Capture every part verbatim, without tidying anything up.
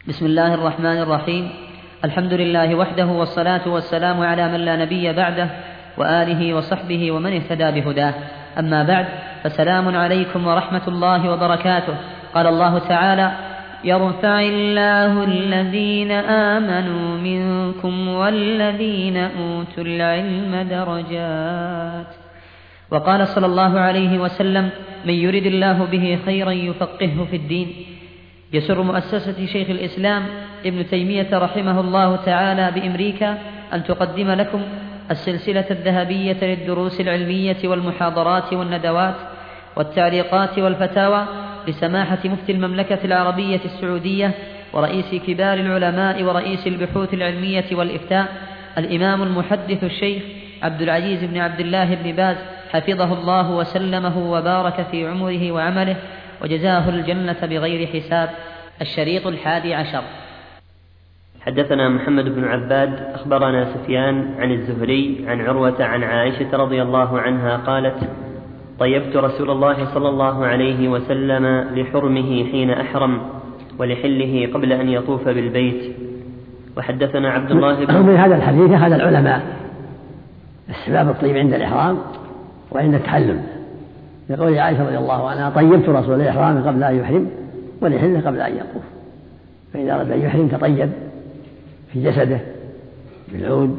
بسم الله الرحمن الرحيم. الحمد لله وحده، والصلاة والسلام على من لا نبي بعده، وآله وصحبه ومن اهتدى بهداه. أما بعد، فسلام عليكم ورحمة الله وبركاته. قال الله تعالى: يرفع الله الذين آمنوا منكم والذين أوتوا العلم درجات. وقال صلى الله عليه وسلم: من يرد الله به خيرا يفقهه في الدين. يسر مؤسسة شيخ الإسلام ابن تيمية رحمه الله تعالى بأمريكا أن تقدم لكم السلسلة الذهبية للدروس العلمية والمحاضرات والندوات والتعليقات والفتاوى لسماحة مفتي المملكة العربية السعودية ورئيس كبار العلماء ورئيس البحوث العلمية والإفتاء الإمام المحدث الشيخ عبد العزيز بن عبد الله بن باز، حفظه الله وسلمه وبارك في عمره وعمله وجزاه الجنة بغير حساب. الشريط الحادي عشر. حدثنا محمد بن عباد أخبرنا سفيان عن الزهري عن عروة عن عائشة رضي الله عنها قالت: طيبت رسول الله صلى الله عليه وسلم لحرمه حين أحرم ولحله قبل أن يطوف بالبيت. وحدثنا عبد الله بن من هذا الحديث هذا العلماء استحباب الطيب عند الإحرام وعند التحلل، يقول عائشة رضي الله عنها: طيبت رسول الله الإحرام قبل أن يحرم ولحله قبل أن يطوف. فإذا أراد أن يحرم تطيب في جسده بالعود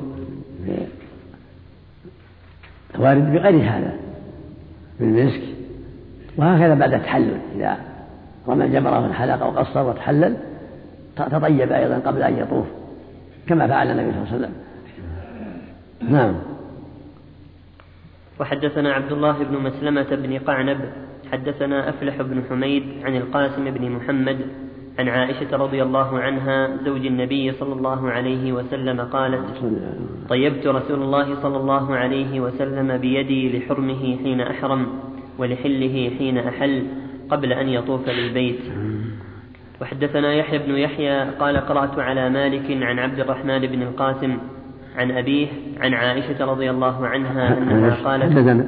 وارد بغير هذا بالمسك، وهكذا بعد التحلل إذا رمى الجمرة والحلق وقصر وتحلل تطيب أيضا قبل أن يطوف كما فعل النبي صلى الله عليه وسلم. نعم. وحدثنا عبد الله بن مسلمة بن قعنب حدثنا أفلح بن حميد عن القاسم بن محمد عن عائشة رضي الله عنها زوج النبي صلى الله عليه وسلم قالت: طيبت رسول الله صلى الله عليه وسلم بيدي لحرمه حين أحرم ولحله حين أحل قبل أن يطوف بالبيت. وحدثنا يحيى بن يحيى قال: قرأت على مالك عن عبد الرحمن بن القاسم عن أبيه عن عائشة رضي الله عنها أنها قالت: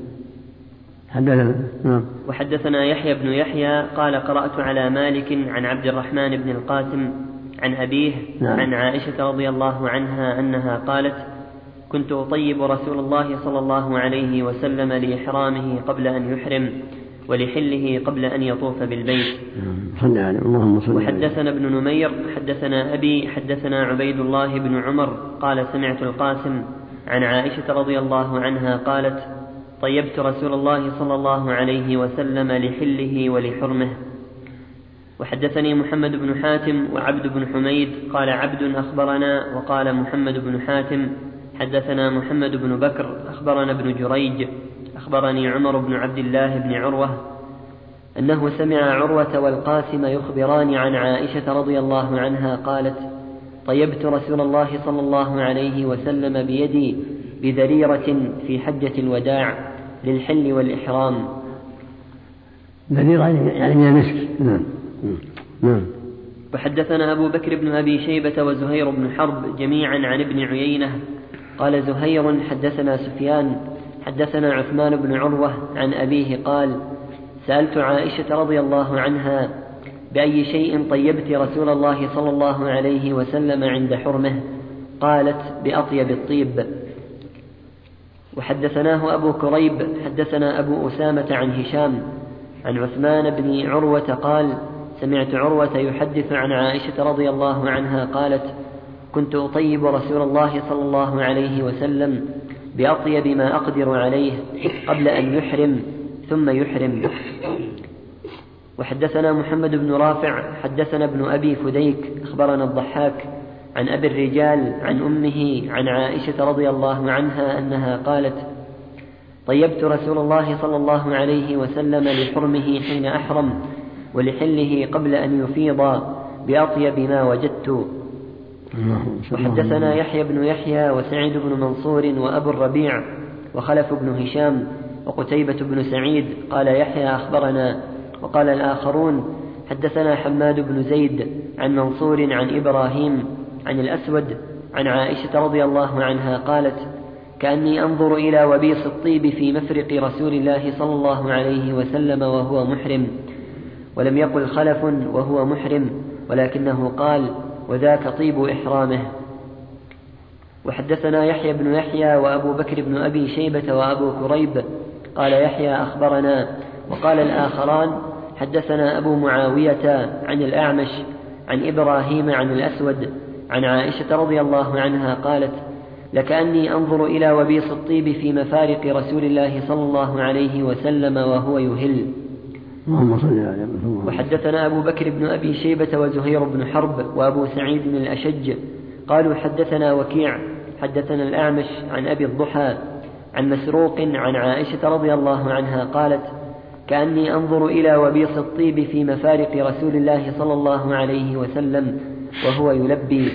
وحدثنا يحيى بن يحيى قال: قرأت على مالك عن عبد الرحمن بن القاسم عن أبيه عن عائشة رضي الله عنها أنها قالت: كنت أطيب رسول الله صلى الله عليه وسلم لإحرامه قبل أن يحرم ولحله قبل أن يطوف بالبيت. وحدثنا ابن نمير حدثنا أبي حدثنا عبيد الله بن عمر قال: سمعت القاسم عن عائشة رضي الله عنها قالت: طيبت رسول الله صلى الله عليه وسلم لحله ولحرمه. وحدثني محمد بن حاتم وعبد بن حميد قال عبد أخبرنا وقال محمد بن حاتم حدثنا محمد بن بكر أخبرنا ابن جريج أخبرني عمر بن عبد الله بن عروة أنه سمع عروة والقاسم يخبران عن عائشة رضي الله عنها قالت: طيبت رسول الله صلى الله عليه وسلم بيدي بذريرة في حجة الوداع للحل والإحرام. ذريرة يعني من المسك. نعم. نعم. وحدثنا أبو بكر بن أبي شيبة وزهير بن حرب جميعا عن ابن عيينة قال زهير: حدثنا سفيان حدثنا عثمان بن عروة عن أبيه قال: سألت عائشة رضي الله عنها: بأي شيء طيبت رسول الله صلى الله عليه وسلم عند حرمه؟ قالت: بأطيب الطيب. وحدثناه أبو كريب حدثنا أبو أسامة عن هشام عن عثمان بن عروة قال: سمعت عروة يحدث عن عائشة رضي الله عنها قالت: كنت أطيب رسول الله صلى الله عليه وسلم بأطيب ما أقدر عليه قبل أن يحرم ثم يحرم. وحدثنا محمد بن رافع حدثنا ابن أبي فديك أخبرنا الضحاك عن أبي الرجال عن أمه عن عائشة رضي الله عنها أنها قالت: طيبت رسول الله صلى الله عليه وسلم لحرمه حين أحرم ولحله قبل أن يفيض بأطيب ما وجدت. وحدثنا يحيى بن يحيى وسعيد بن منصور وأبو الربيع وخلف بن هشام وقتيبة بن سعيد قال يحيى أخبرنا. وقال الآخرون: حدثنا حماد بن زيد عن منصور عن إبراهيم عن الأسود عن عائشة رضي الله عنها قالت: كأني أنظر إلى وبيص الطيب في مفرق رسول الله صلى الله عليه وسلم وهو محرم. ولم يقل خلف وهو محرم ولكنه قال: وذاك طيب إحرامه. وحدثنا يحيى بن يحيى وأبو بكر بن أبي شيبة وأبو كريب. قال يحيى: أخبرنا. وقال الآخران: حدثنا أبو معاوية عن الأعمش عن إبراهيم عن الأسود عن عائشة رضي الله عنها قالت: لكأني أنظر إلى وبيص الطيب في مفارق رسول الله صلى الله عليه وسلم وهو يهل. وحدثنا أبو بكر بن أبي شيبة وزهير بن حرب وأبو سعيد الأشج قالوا: حدثنا وكيع حدثنا الأعمش عن أبي الضحى عن مسروق عن عائشة رضي الله عنها قالت: كأني أنظر إلى وبيص الطيب في مفارق رسول الله صلى الله عليه وسلم وهو يلبي.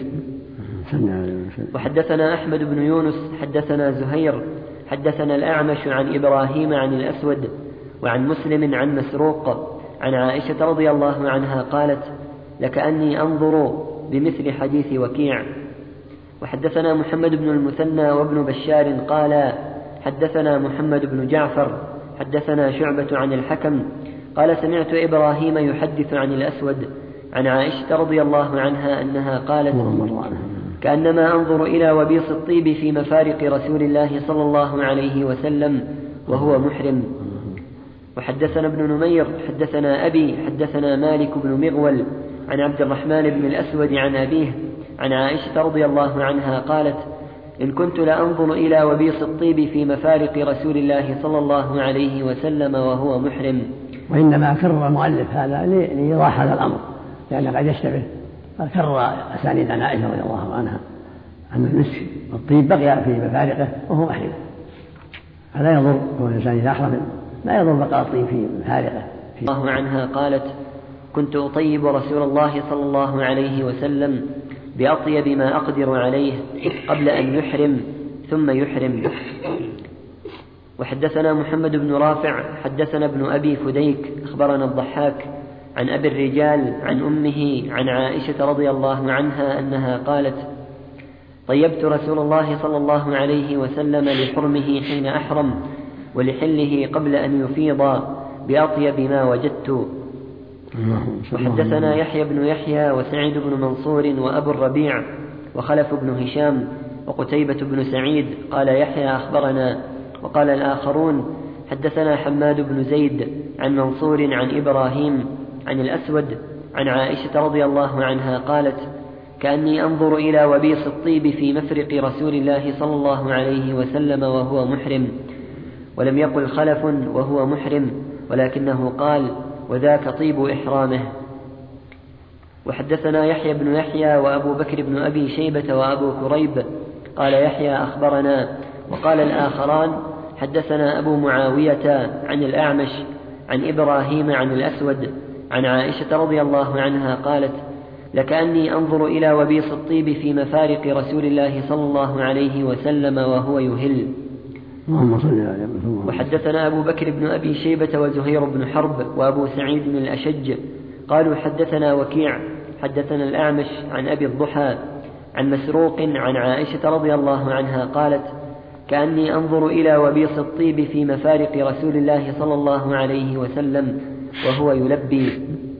وحدثنا أحمد بن يونس حدثنا زهير حدثنا الأعمش عن إبراهيم عن الأسود وعن مسلم عن مسروق عن عائشة رضي الله عنها قالت: لكأني أنظر بمثل حديث وكيع. وحدثنا محمد بن المثنى وابن بشار قال: حدثنا محمد بن جعفر حدثنا شعبة عن الحكم قال: سمعت إبراهيم يحدث عن الأسود عن عائشة رضي الله عنها أنها قالت: كأنما أنظر إلى وبيص الطيب في مفارق رسول الله صلى الله عليه وسلم وهو محرم. وحدثنا ابن نمير حدثنا أبي حدثنا مالك بن مغول عن عبد الرحمن بن الأسود عن أبيه عن عائشة رضي الله عنها قالت: إن كنت لأنظر إلى وبيص الطيب في مفارق رسول الله صلى الله عليه وسلم وهو محرم. وإنما كرر المؤلف هذا ليوضح هذا الأمر، لأنه قد يشتبه، فكرر أسانيد عن عائشة رضي الله عنها أن المسك الطيب بقي في مفارقه وهو محرم، فلا يضر كون الإنسان إذا أحرم لا يضر بقاء الطيب في مفارقه. الله عنها قالت: كنت أطيب رسول الله صلى الله عليه وسلم بأطيب ما أقدر عليه قبل أن يحرم ثم يحرم. وحدثنا محمد بن رافع حدثنا ابن أبي فديك أخبرنا الضحاك عن أبي الرجال عن أمه عن عائشة رضي الله عنها أنها قالت: طيبت رسول الله صلى الله عليه وسلم لحرمه حين أحرم ولحله قبل أن يفيض بأطيب ما وجدت. وحدثنا يحيى بن يحيى وسعيد بن منصور وأبو الربيع وخلف بن هشام وقتيبة بن سعيد قال يحيى: أخبرنا. وقال الآخرون: حدثنا حماد بن زيد عن منصور عن إبراهيم عن الأسود عن عائشة رضي الله عنها قالت: كأني أنظر إلى وبيص الطيب في مفرق رسول الله صلى الله عليه وسلم وهو محرم. ولم يقل خلف وهو محرم، ولكنه قال: وذاك طيب إحرامه. وحدثنا يحيى بن يحيى وأبو بكر بن أبي شيبة وأبو كريب. قال يحيى: أخبرنا. وقال الآخران: حدثنا أبو معاوية عن الأعمش عن إبراهيم عن الأسود عن عائشة رضي الله عنها قالت: لكأني أنظر إلى وبيص الطيب في مفارق رسول الله صلى الله عليه وسلم وهو يهل. وحدثنا أبو بكر بن أبي شيبة وزهير بن حرب وأبو سعيد الأشج قالوا: حدثنا وكيع حدثنا الأعمش عن أبي الضحى عن مسروق عن عائشة رضي الله عنها قالت: كأني أنظر إلى وبيص الطيب في مفارق رسول الله صلى الله عليه وسلم وهو يلبي.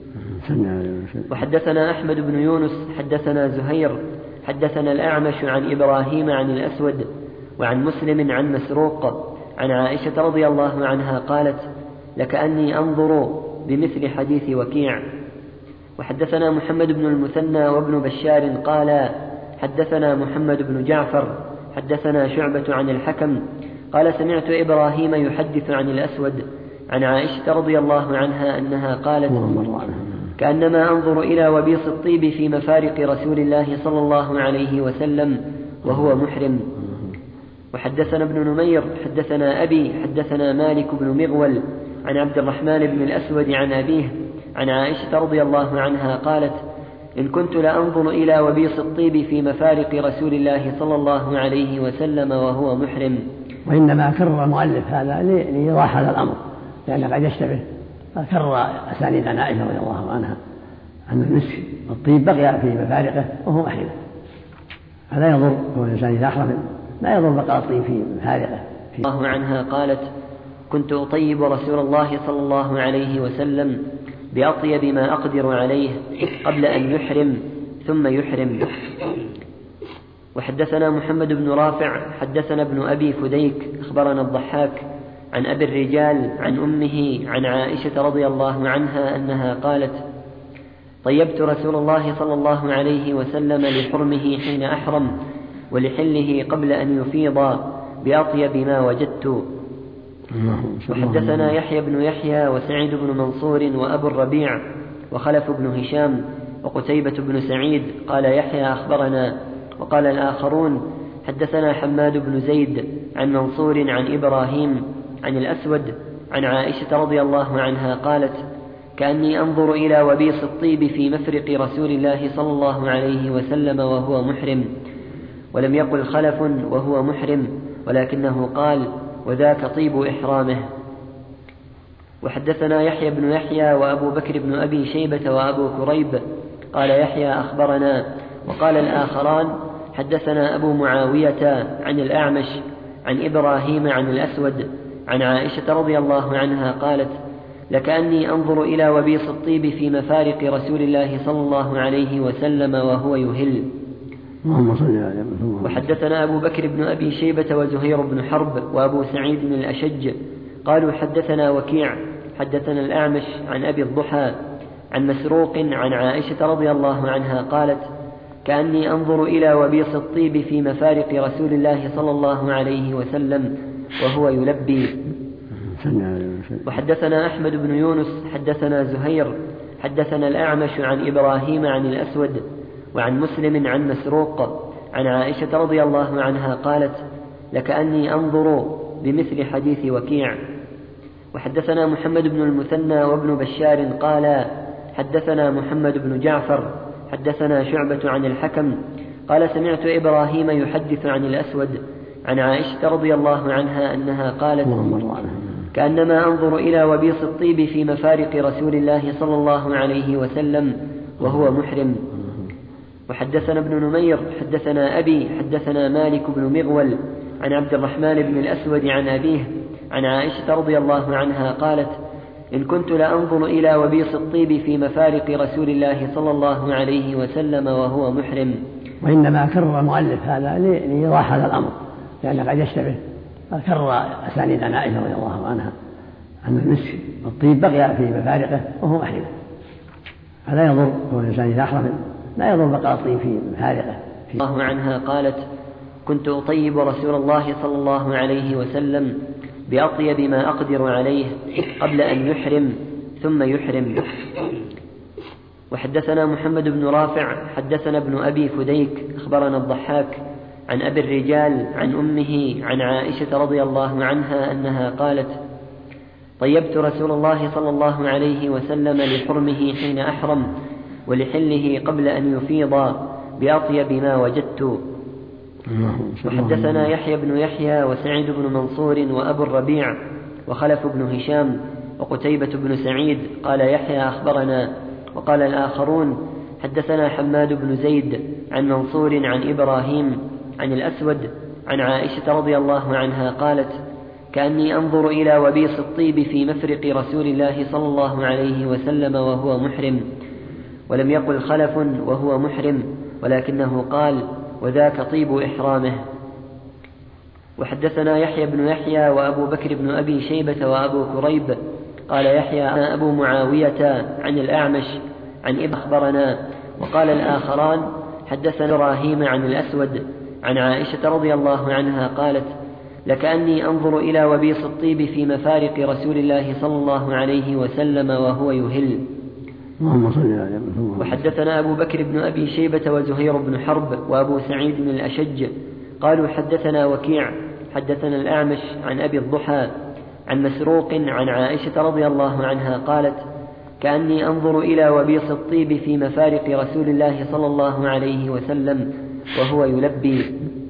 وحدثنا أحمد بن يونس حدثنا زهير حدثنا الأعمش عن إبراهيم عن الأسود وعن مسلم عن مسروق عن عائشة رضي الله عنها قالت: لكأني أنظر بمثل حديث وكيع. وحدثنا محمد بن المثنى وابن بشار قال: حدثنا محمد بن جعفر حدثنا شعبة عن الحكم قال: سمعت إبراهيم يحدث عن الأسود عن عائشة رضي الله عنها أنها قالت: كأنما أنظر إلى وبيص الطيب في مفارق رسول الله صلى الله عليه وسلم وهو محرم. وحدثنا ابن نمير حدثنا أبي حدثنا مالك بن مغول عن عبد الرحمن بن الأسود عن أبيه عن عائشة رضي الله عنها قالت: إن كنت لأنظر إلى وبيص الطيب في مفارق رسول الله صلى الله عليه وسلم وهو محرم. وإنما كرر المؤلف هذا ليوضح هذا الأمر، لأنه قد يشتبه، فكرر أسانيد عن عائشة رضي الله عنها أن المسك الطيب بقي في مفارقه وهو محرم، فلا يضر كون الإنسان إذا أحرم لا يضر بقاء الطيب في مفارقه. الله عنها قالت: كنت أطيب رسول الله صلى الله عليه وسلم بأطيب ما أقدر عليه قبل أن يحرم ثم يحرم. وحدثنا محمد بن رافع حدثنا ابن أبي فديك أخبرنا الضحاك عن أبي الرجال عن أمه عن عائشة رضي الله عنها أنها قالت: طيبت رسول الله صلى الله عليه وسلم لحرمه حين أحرم ولحله قبل أن يفيض بأطيب ما وجدت. وحدثنا يحيى بن يحيى وسعيد بن منصور وأبو الربيع وخلف بن هشام وقتيبة بن سعيد قال يحيى أخبرنا، وقال الآخرون حدثنا حماد بن زيد عن منصور عن إبراهيم عن الأسود عن عائشة رضي الله عنها قالت: كأني أنظر إلى وبيص الطيب في مفرق رسول الله صلى الله عليه وسلم وهو محرم. ولم يقل خلف وهو محرم، ولكنه قال: وذاك طيب إحرامه. وحدثنا يحيى بن يحيى وأبو بكر بن أبي شيبة وأبو كريب قال يحيى أخبرنا، وقال الآخران حدثنا أبو معاوية عن الأعمش عن إبراهيم عن الأسود عن عائشة رضي الله عنها قالت: لكأني أنظر إلى وبيص الطيب في مفارق رسول الله صلى الله عليه وسلم وهو يهل. وحدثنا أبو بكر بن أبي شيبة وزهير بن حرب وأبو سعيد الأشج قالوا حدثنا وكيع حدثنا الأعمش عن أبي الضحى عن مسروق عن عائشة رضي الله عنها قالت: كأني أنظر إلى وبيص الطيب في مفارق رسول الله صلى الله عليه وسلم وهو يلبي. وحدثنا أحمد بن يونس حدثنا زهير حدثنا الأعمش عن إبراهيم عن الأسود وعن مسلم عن مسروق عن عائشة رضي الله عنها قالت: لكأني أنظر بمثل حديث وكيع. وحدثنا محمد بن المثنى وابن بشار قال حدثنا محمد بن جعفر حدثنا شعبة عن الحكم قال: سمعت إبراهيم يحدث عن الأسود عن عائشة رضي الله عنها أنها قالت: كأنما أنظر إلى وبيص الطيب في مفارق رسول الله صلى الله عليه وسلم وهو محرم. وحدثنا ابن نمير حدثنا أبي حدثنا مالك بن مغول عن عبد الرحمن بن الأسود عن أبيه عن عائشة رضي الله عنها قالت: إن كنت لأنظر إلى وبيص الطيب في مفارق رسول الله صلى الله عليه وسلم وهو محرم. وإنما كرر المؤلف هذا ليوضح هذا الأمر، لأنه قد يشتبه، فكرر أسانيد عن عائشة رضي الله عنها أن المسك الطيب بقي في مفارقه وهو محرم، فلا يضر هو الإنسان إذا أحرم لا يضر بقاء الطيب في مفارقه. الله عنها قالت: كنت أطيب رسول الله صلى الله عليه وسلم بأطيب ما أقدر عليه قبل أن يحرم ثم يحرم. وحدثنا محمد بن رافع حدثنا ابن أبي فديك أخبرنا الضحاك عن أبي الرجال عن أمه عن عائشة رضي الله عنها أنها قالت: طيبت رسول الله صلى الله عليه وسلم لحرمه حين أحرم ولحله قبل أن يفيض بأطيب ما وجدت. وحدثنا يحيى بن يحيى وسعيد بن منصور وأبو الربيع وخلف بن هشام وقتيبة بن سعيد قال يحيى أخبرنا، وقال الآخرون حدثنا حماد بن زيد عن منصور عن إبراهيم عن الأسود عن عائشة رضي الله عنها قالت: كأني أنظر إلى وبيص الطيب في مفرق رسول الله صلى الله عليه وسلم وهو محرم. ولم يقل خلف وهو محرم، ولكنه قال: وذاك طيب إحرامه. وحدثنا يحيى بن يحيى وأبو بكر بن أبي شيبة وأبو كريب قال يحيى أنا أبو معاوية عن الأعمش عن إبراهيم أخبرنا، وقال الآخران حدثنا إبراهيم عن الأسود عن عائشة رضي الله عنها قالت: لكأني أنظر إلى وبيص الطيب في مفارق رسول الله صلى الله عليه وسلم وهو يهل. وحدثنا أبو بكر بن أبي شيبة وزهير بن حرب وأبو سعيد الأشج قالوا حدثنا وكيع حدثنا الأعمش عن أبي الضحى عن مسروق عن عائشة رضي الله عنها قالت: كأني أنظر إلى وبيص الطيب في مفارق رسول الله صلى الله عليه وسلم وهو يلبي.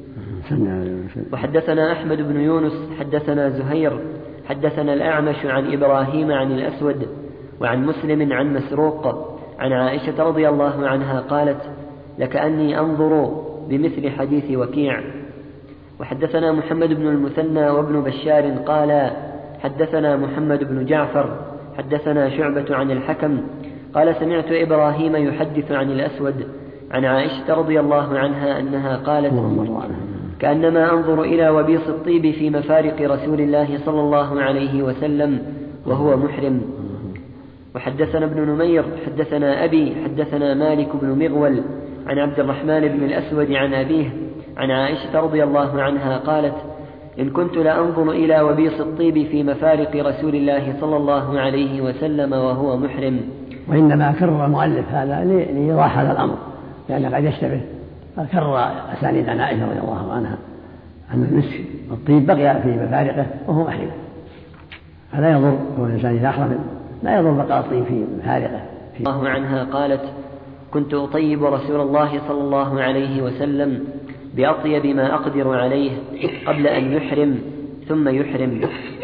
وحدثنا أحمد بن يونس حدثنا زهير حدثنا الأعمش عن إبراهيم عن الأسود وعن مسلم عن مسروق عن عائشة رضي الله عنها قالت: لكأني أنظر بمثل حديث وكيع. وحدثنا محمد بن المثنى وابن بشار قال حدثنا محمد بن جعفر حدثنا شعبة عن الحكم قال سمعت إبراهيم يحدث عن الأسود عن عائشة رضي الله عنها أنها قالت كأنما أنظر إلى وبيص الطيب في مفارق رسول الله صلى الله عليه وسلم وهو محرم. وحدثنا ابن نمير حدثنا أبي حدثنا مالك بن مغول عن عبد الرحمن بن الأسود عن أبيه عن عائشة رضي الله عنها قالت إن كنت لأنظر إلى وبيص الطيب في مفارق رسول الله صلى الله عليه وسلم وهو محرم. وإنما كرر المؤلف هذا لإيضاح هذا الأمر لأنه قد يشتبه، فكرر أسانيد عن عائشة رضي الله عنها أن المسك الطيب بقي في مفارقه وهو محرم، هذا يضر كون الإنسان إذا أحرم لا يضر بقاء الطيب في مفارقه. الله عنها قالت كنت أطيب رسول الله صلى الله عليه وسلم بأطيب ما أقدر عليه قبل أن يحرم ثم يحرم.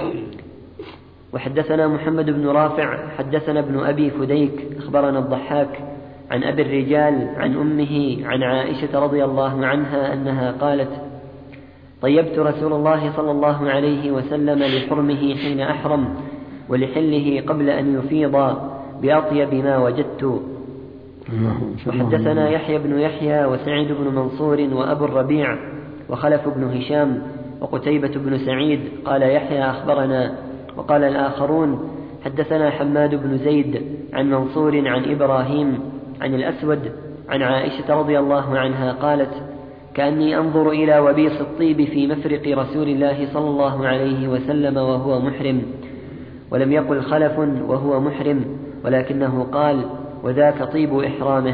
وحدثنا محمد بن رافع حدثنا ابن أبي فديك أخبرنا الضحاك عن أبي الرجال عن أمه عن عائشة رضي الله عنها أنها قالت طيبت رسول الله صلى الله عليه وسلم لحرمه حين أحرم ولحله قبل أن يفيض بأطيب ما وجدت. وحدثنا يحيى بن يحيى وسعيد بن منصور وأبو الربيع وخلف بن هشام وقتيبة بن سعيد قال يحيى أخبرنا، وقال الآخرون حدثنا حماد بن زيد عن منصور عن إبراهيم عن الأسود عن عائشة رضي الله عنها قالت كأني أنظر إلى وبيص الطيب في مفرق رسول الله صلى الله عليه وسلم وهو محرم، ولم يقل خلف وهو محرم ولكنه قال وذاك طيب إحرامه.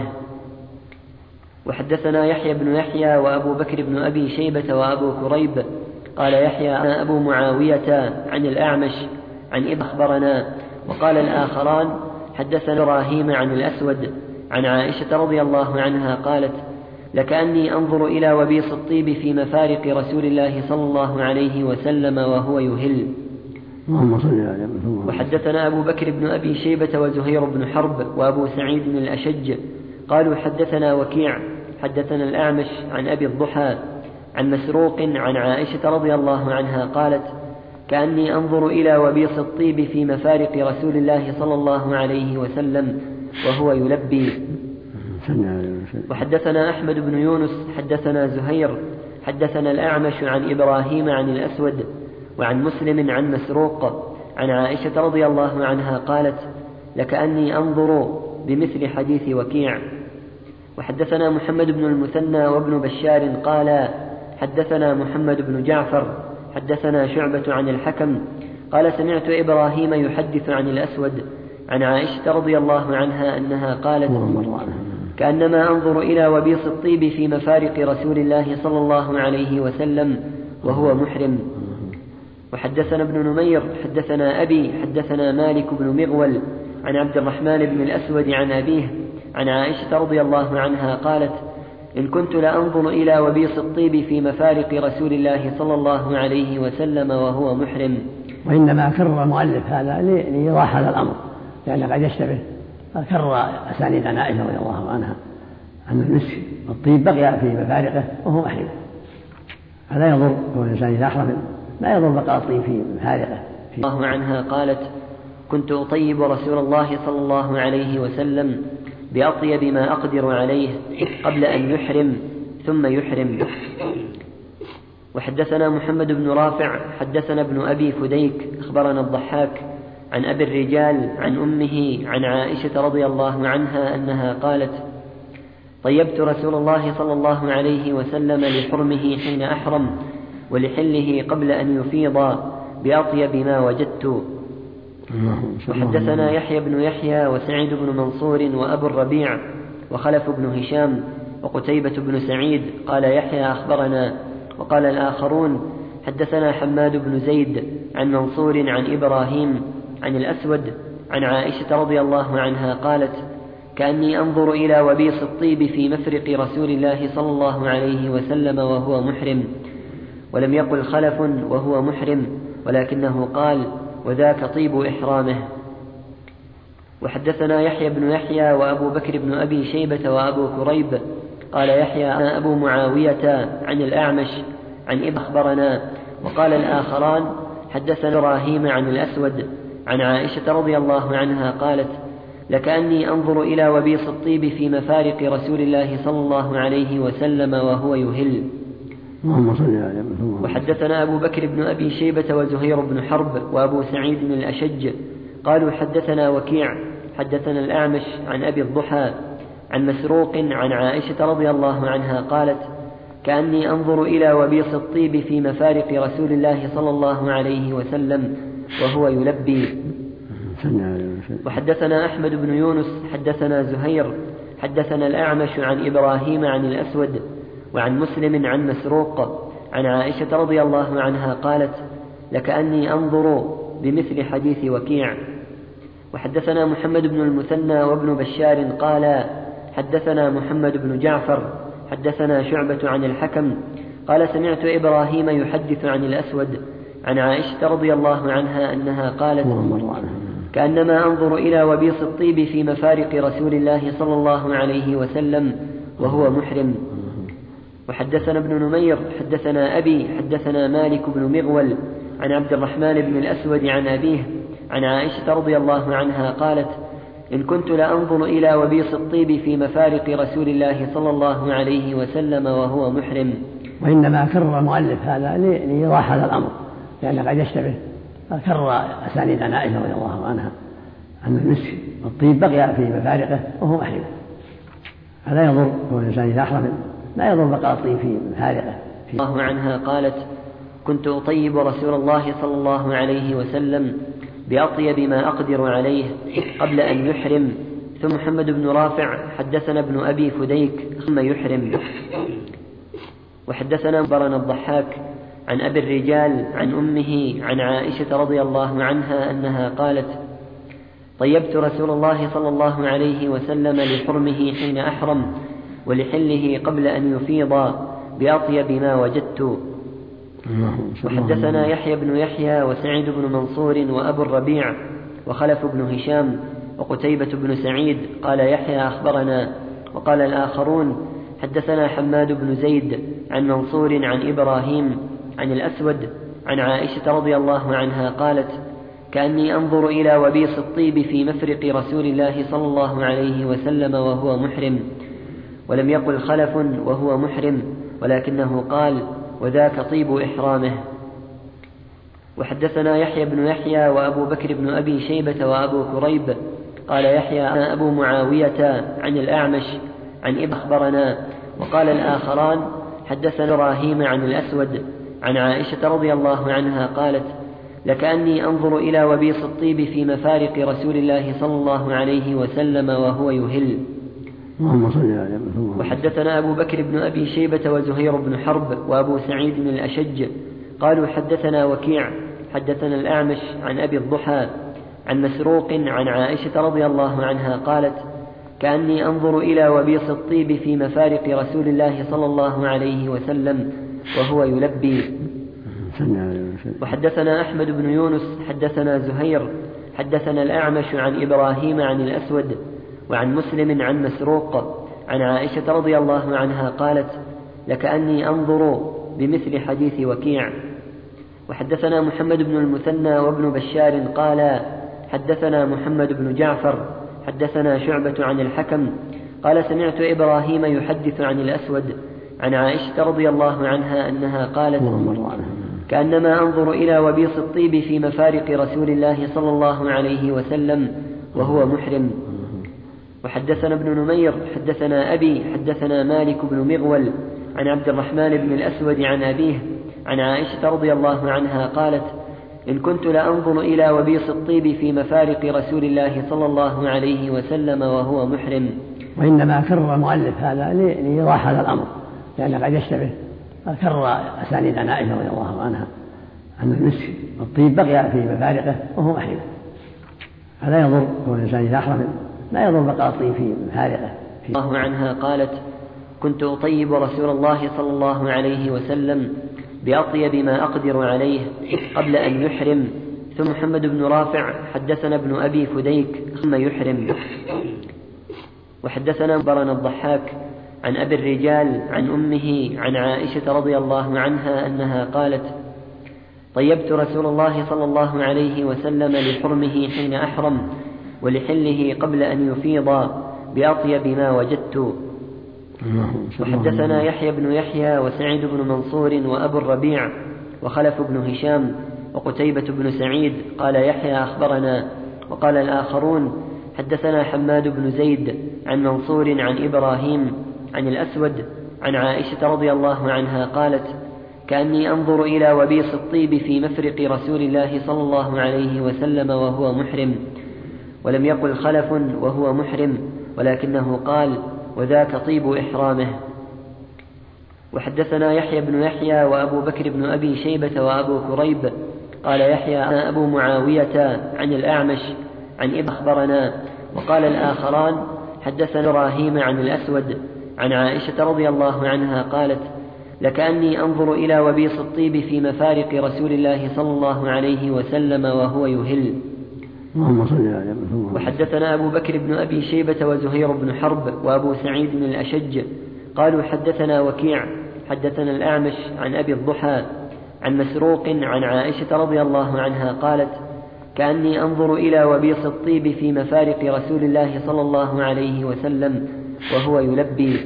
وحدثنا يحيى بن يحيى وأبو بكر بن أبي شيبة وأبو كريب قال يحيى أنا أبو معاوية عن الأعمش عن إبراهيم أخبرنا، وقال الآخران حدثنا إبراهيم عن الأسود عن عائشة رضي الله عنها قالت لكأني أنظر إلى وبيص الطيب في مفارق رسول الله صلى الله عليه وسلم وهو يهل. وحدثنا أبو بكر بن أبي شيبة وزهير بن حرب وأبو سعيد الأشج قالوا حدثنا وكيع حدثنا الأعمش عن أبي الضحى عن مسروق عن عائشة رضي الله عنها قالت كأني أنظر إلى وبيص الطيب في مفارق رسول الله صلى الله عليه وسلم وهو يلبي. وحدثنا أحمد بن يونس حدثنا زهير حدثنا الأعمش عن إبراهيم عن الأسود وعن مسلم عن مسروق عن عائشة رضي الله عنها قالت لكأني أنظر بمثل حديث وكيع. وحدثنا محمد بن المثنى وابن بشار قال حدثنا محمد بن جعفر حدثنا شعبة عن الحكم قال سمعت إبراهيم يحدث عن الأسود عن عائشة رضي الله عنها أنها قالت كأنما أنظر إلى وبيص الطيب في مفارق رسول الله صلى الله عليه وسلم وهو محرم. وحدثنا ابن نمير حدثنا أبي حدثنا مالك بن مغول عن عبد الرحمن بن الأسود عن أبيه عن عائشة رضي الله عنها قالت إن كنت لأنظر إلى وبيص الطيب في مفارق رسول الله صلى الله عليه وسلم وهو محرم. وإنما كرر المؤلف هذا لإيضاح هذا الأمر لأنه قد يشتبه، فكرر أسانيد عن عائشة رضي الله عنها أن المسك الطيب بقي في مفارقه وهو محرم، هذا يضر كون الإنسان إذا أحرم لا يضر بقاء الطيب في مفارقه. الله عنها قالت كنت أطيب رسول الله صلى الله عليه وسلم بأطيب ما أقدر عليه قبل أن يحرم ثم يحرم. وحدثنا محمد بن رافع حدثنا ابن أبي فديك أخبرنا الضحاك عن أبي الرجال عن أمه عن عائشة رضي الله عنها أنها قالت طيبت رسول الله صلى الله عليه وسلم لحرمه حين أحرم ولحله قبل أن يفيض بأطيب ما وجدت. وحدثنا يحيى بن يحيى وسعيد بن منصور وأبو الربيع وخلف بن هشام وقتيبة بن سعيد قال يحيى أخبرنا، وقال الآخرون حدثنا حماد بن زيد عن منصور عن إبراهيم عن الأسود عن عائشة رضي الله عنها قالت كأني أنظر إلى وبيص الطيب في مفرق رسول الله صلى الله عليه وسلم وهو محرم، ولم يقل خلف وهو محرم ولكنه قال وذاك طيب إحرامه. وحدثنا يحيى بن يحيى وأبو بكر بن أبي شيبة وأبو كريب قال يحيى أنا أبو معاوية عن الأعمش عن إبراهيم أخبرنا، وقال الآخران حدثنا إبراهيم عن الأسود عن عائشة رضي الله عنها قالت: لكأني أنظر إلى وبيص الطيب في مفارق رسول الله صلى الله عليه وسلم وهو يهل. وحدثنا أبو بكر بن أبي شيبة وزهير بن حرب وأبو سعيد الأشج قالوا حدثنا وكيع حدثنا الأعمش عن أبي الضحى عن مسروق عن عائشة رضي الله عنها قالت: كأني أنظر إلى وبيص الطيب في مفارق رسول الله صلى الله عليه وسلم وهو يلبي. وحدثنا أحمد بن يونس حدثنا زهير حدثنا الأعمش عن إبراهيم عن الأسود وعن مسلم عن مسروق عن عائشة رضي الله عنها قالت: لكأني أنظر بمثل حديث وكيع. وحدثنا محمد بن المثنى وابن بشار قال حدثنا محمد بن جعفر حدثنا شعبة عن الحكم قال: سمعت إبراهيم يحدث عن الأسود عن عائشة رضي الله عنها أنها قالت: كأنما أنظر إلى وبيص الطيب في مفارق رسول الله صلى الله عليه وسلم وهو محرم. وحدثنا ابن نمير حدثنا أبي حدثنا مالك بن مغول عن عبد الرحمن بن الأسود عن أبيه عن عائشة رضي الله عنها قالت: إن كنت لأنظر إلى وبيص الطيب في مفارق رسول الله صلى الله عليه وسلم وهو محرم. وإنما كرر المؤلف هذا لإيضاح هذا الأمر، لأنه قد يشتبه، كرر أسانيد عن عائشة رضي الله عنها أن المسك الطيب بقي في مفارقه وهو محرم. هذا يضر كون الإنسان إذا أحرم لا يضر بقاء الطيب في مفارقه. الله عنها قالت: كنت أطيب رسول الله صلى الله عليه وسلم بأطيب ما أقدر عليه قبل أن يحرم. ثم محمد بن رافع حدثنا ابن أبي فديك ثم يحرم. وحدثنا برنا الضحاك عن أبي الرجال عن أمه عن عائشة رضي الله عنها أنها قالت: طيبت رسول الله صلى الله عليه وسلم لحرمه حين أحرم ولحله قبل أن يفيض بأطيب ما وجدت. وحدثنا يحيى بن يحيى وسعيد بن منصور وأبو الربيع وخلف بن هشام وقتيبة بن سعيد قال يحيى أخبرنا. وقال الآخرون حدثنا حماد بن زيد عن منصور عن إبراهيم عن الأسود عن عائشة رضي الله عنها قالت: كأني أنظر إلى وبيص الطيب في مفرق رسول الله صلى الله عليه وسلم وهو محرم. ولم يقل خلف وهو محرم، ولكنه قال: وذاك طيب إحرامه. وحدثنا يحيى بن يحيى وأبو بكر بن أبي شيبة وأبو كريب قال يحيى أنا أبو معاوية عن الأعمش عن إبراهيم أخبرنا. وقال الآخران حدثنا إبراهيم عن الأسود عن عائشة رضي الله عنها قالت: لكأني أنظر إلى وبيص الطيب في مفارق رسول الله صلى الله عليه وسلم وهو يهل. وحدثنا أبو بكر بن أبي شيبة وزهير بن حرب وأبو سعيد الأشج قالوا حدثنا وكيع حدثنا الأعمش عن أبي الضحى عن مسروق عن عائشة رضي الله عنها قالت: كأني أنظر إلى وبيص الطيب في مفارق رسول الله صلى الله عليه وسلم وهو يلبي. وحدثنا أحمد بن يونس حدثنا زهير حدثنا الأعمش عن إبراهيم عن الأسود وعن مسلم عن مسروق عن عائشة رضي الله عنها قالت: لكأني أنظر بمثل حديث وكيع. وحدثنا محمد بن المثنى وابن بشار قال حدثنا محمد بن جعفر حدثنا شعبة عن الحكم قال سمعت إبراهيم يحدث عن الأسود عن عائشة رضي الله عنها أنها قالت: كأنما أنظر إلى وبيص الطيب في مفارق رسول الله صلى الله عليه وسلم وهو محرم. وحدثنا ابن نمير حدثنا أبي حدثنا مالك بن مغول عن عبد الرحمن بن الأسود عن أبيه عن عائشة رضي الله عنها قالت: إن كنت لأنظر إلى وبيص الطيب في مفارق رسول الله صلى الله عليه وسلم وهو محرم. وإنما كرر المؤلف هذا لإيضاح هذا الأمر، لأنه قد يشتبه، كرر أسانيد عن عائشة رضي الله عنها أن المسك الطيب بقي في مفارقه وهو محرم. هذا يضر كون الإنسان إذا أحرم لا يضر بقاء الطيب في مفارقه. الله عنها قالت: كنت أطيب رسول الله صلى الله عليه وسلم بأطيب ما أقدر عليه قبل أن يحرم. ثم محمد بن رافع حدثنا ابن أبي فديك ثم يحرم. وحدثنا برنا الضحاك عن أبي الرجال عن أمه عن عائشة رضي الله عنها أنها قالت: طيبت رسول الله صلى الله عليه وسلم لحرمه حين أحرم ولحله قبل أن يفيض بأطيب ما وجدت. وحدثنا يحيى بن يحيى وسعيد بن منصور وأبو الربيع وخلف بن هشام وقتيبة بن سعيد قال يحيى أخبرنا. وقال الآخرون حدثنا حماد بن زيد عن منصور عن إبراهيم عن الأسود عن عائشة رضي الله عنها قالت كأني أنظر إلى وبيص الطيب في مفرق رسول الله صلى الله عليه وسلم وهو محرم. ولم يقل خلف وهو محرم ولكنه قال وذاك طيب إحرامه. وحدثنا يحيى بن يحيى وأبو بكر بن أبي شيبة وأبو كريب قال يحيى أنا أبو معاوية عن الأعمش عن إبراهيم أخبرنا. وقال الآخران حدثنا إبراهيم عن الأسود عن عائشة رضي الله عنها قالت لكأني أنظر إلى وبيص الطيب في مفارق رسول الله صلى الله عليه وسلم وهو يهل. وحدثنا أبو بكر بن أبي شيبة وزهير بن حرب وأبو سعيد الأشج قالوا حدثنا وكيع حدثنا الأعمش عن أبي الضحى عن مسروق عن عائشة رضي الله عنها قالت كأني أنظر إلى وبيص الطيب في مفارق رسول الله صلى الله عليه وسلم وهو يلبي.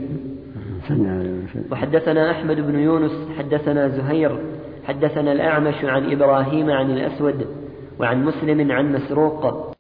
وحدثنا أحمد بن يونس حدثنا زهير حدثنا الأعمش عن إبراهيم عن الأسود وعن مسلم عن مسروق